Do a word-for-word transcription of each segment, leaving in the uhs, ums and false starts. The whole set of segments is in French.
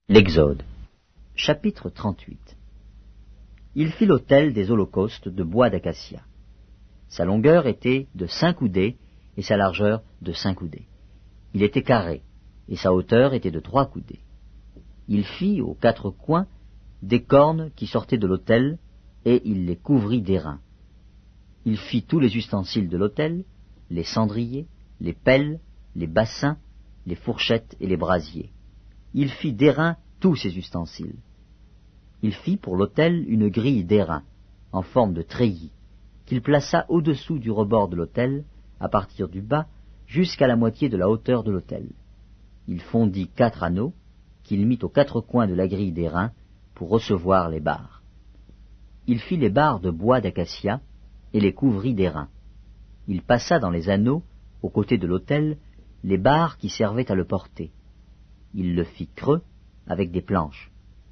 L'Exode, chapitre trente-huit. Il fit l'autel des holocaustes de bois d'acacia. Sa longueur était de cinq coudées et sa largeur de cinq coudées. Il était carré et sa hauteur était de trois coudées. Il fit aux quatre coins des cornes qui sortaient de l'autel et il les couvrit d'airain. Il fit tous les ustensiles de l'autel, les cendriers, les pelles, les bassins, les fourchettes et les brasiers. Il fit d'airain tous ses ustensiles. Il fit pour l'autel une grille d'airain, en forme de treillis, qu'il plaça au-dessous du rebord de l'autel, à partir du bas, jusqu'à la moitié de la hauteur de l'autel. Il fondit quatre anneaux, qu'il mit aux quatre coins de la grille d'airain, pour recevoir les barres. Il fit les barres de bois d'acacia, et les couvrit d'airain. Il passa dans les anneaux, aux côtés de l'autel, les barres qui servaient à le porter. Il le fit creux avec des planches.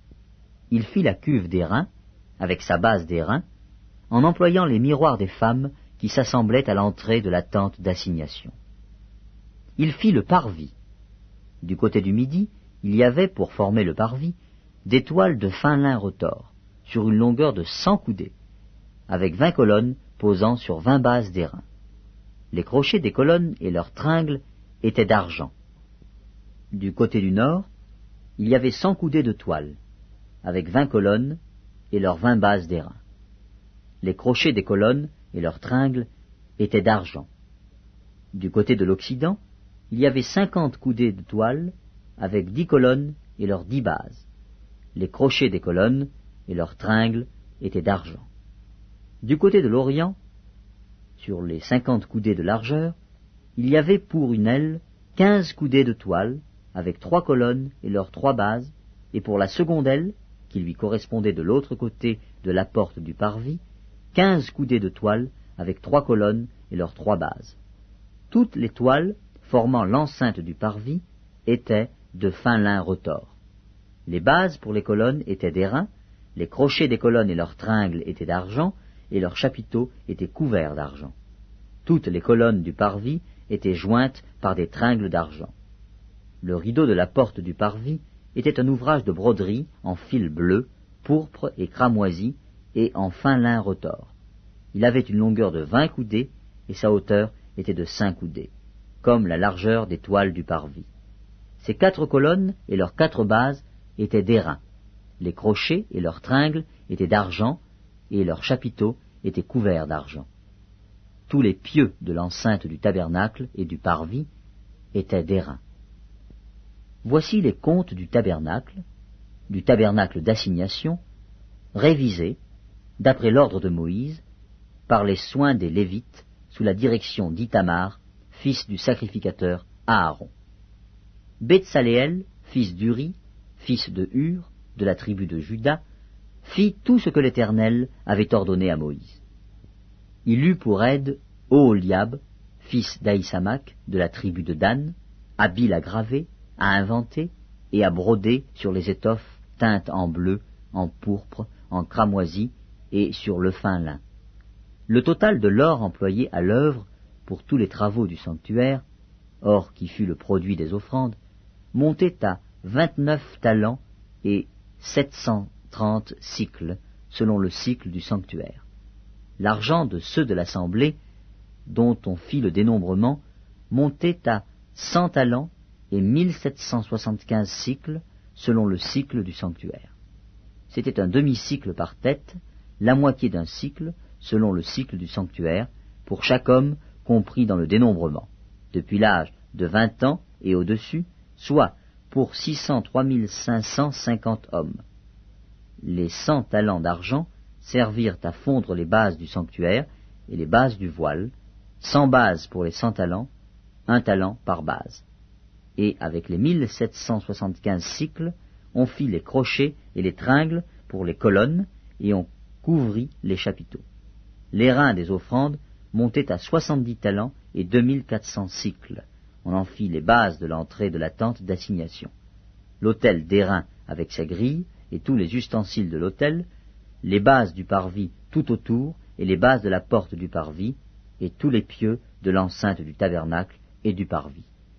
Il fit la cuve d'airain, avec sa base d'airain, en employant les miroirs des femmes qui s'assemblaient à l'entrée de la tente d'assignation. Il fit le parvis. Du côté du midi, il y avait, pour former le parvis, des toiles de fin lin retors, sur une longueur de cent coudées, avec vingt colonnes posant sur vingt bases d'airain. Les crochets des colonnes et leurs tringles étaient d'argent. Du côté du nord, il y avait cent coudées de toile, avec vingt colonnes et leurs vingt bases d'airain. Les crochets des colonnes et leurs tringles étaient d'argent. Du côté de l'occident, il y avait cinquante coudées de toile, avec dix colonnes et leurs dix bases. Les crochets des colonnes et leurs tringles étaient d'argent. Du côté de l'orient, sur les cinquante coudées de largeur, il y avait pour une aile quinze coudées de toile, avec trois colonnes et leurs trois bases, et pour la seconde aile, qui lui correspondait de l'autre côté de la porte du parvis, quinze coudées de toile, avec trois colonnes et leurs trois bases. Toutes les toiles formant l'enceinte du parvis étaient de fin lin retors. Les bases pour les colonnes étaient d'airain, les crochets des colonnes et leurs tringles étaient d'argent, et leurs chapiteaux étaient couverts d'argent. Toutes les colonnes du parvis étaient jointes par des tringles d'argent. Le rideau de la porte du parvis était un ouvrage de broderie en fil bleu, pourpre et cramoisi, et en fin lin retors. Il avait une longueur de vingt coudées, et sa hauteur était de cinq coudées, comme la largeur des toiles du parvis. Ces quatre colonnes et leurs quatre bases étaient d'airain. Les crochets et leurs tringles étaient d'argent, et leurs chapiteaux étaient couverts d'argent. Tous les pieux de l'enceinte du tabernacle et du parvis étaient d'airain. Voici les comptes du tabernacle, du tabernacle d'assignation, révisés, d'après l'ordre de Moïse, par les soins des Lévites, sous la direction d'Ithamar, fils du sacrificateur Aaron. Betsaléel, fils d'Uri, fils de Hur, de la tribu de Juda, fit tout ce que l'Éternel avait ordonné à Moïse. Il eut pour aide Oholiab, fils d'Ahisamach, de la tribu de Dan, habile à graver, à inventer et à broder sur les étoffes teintes en bleu, en pourpre, en cramoisi et sur le fin lin. Le total de l'or employé à l'œuvre pour tous les travaux du sanctuaire, or qui fut le produit des offrandes, montait à vingt-neuf talents et sept cent trente cycles, selon le cycle du sanctuaire. L'argent de ceux de l'assemblée, dont on fit le dénombrement, montait à cent talents et mille sept cent soixante-quinze cycles, selon le cycle du sanctuaire. C'était un demi-cycle par tête, la moitié d'un cycle, selon le cycle du sanctuaire, pour chaque homme compris dans le dénombrement, depuis l'âge de vingt ans et au-dessus, soit pour six cent trois mille cinq cent cinquante hommes. Les cent talents d'argent servirent à fondre les bases du sanctuaire et les bases du voile, cent bases pour les cent talents, un talent par base. Et avec les mille sept cent soixante-quinze cycles, on fit les crochets et les tringles pour les colonnes, et on couvrit les chapiteaux. L'airain des offrandes montait à soixante-dix talents et deux mille quatre cents cycles. On en fit les bases de l'entrée de la tente d'assignation. L'autel d'airain avec sa grille, et tous les ustensiles de l'autel, les bases du parvis tout autour, et les bases de la porte du parvis, et tous les pieux de l'enceinte du tabernacle et du parvis.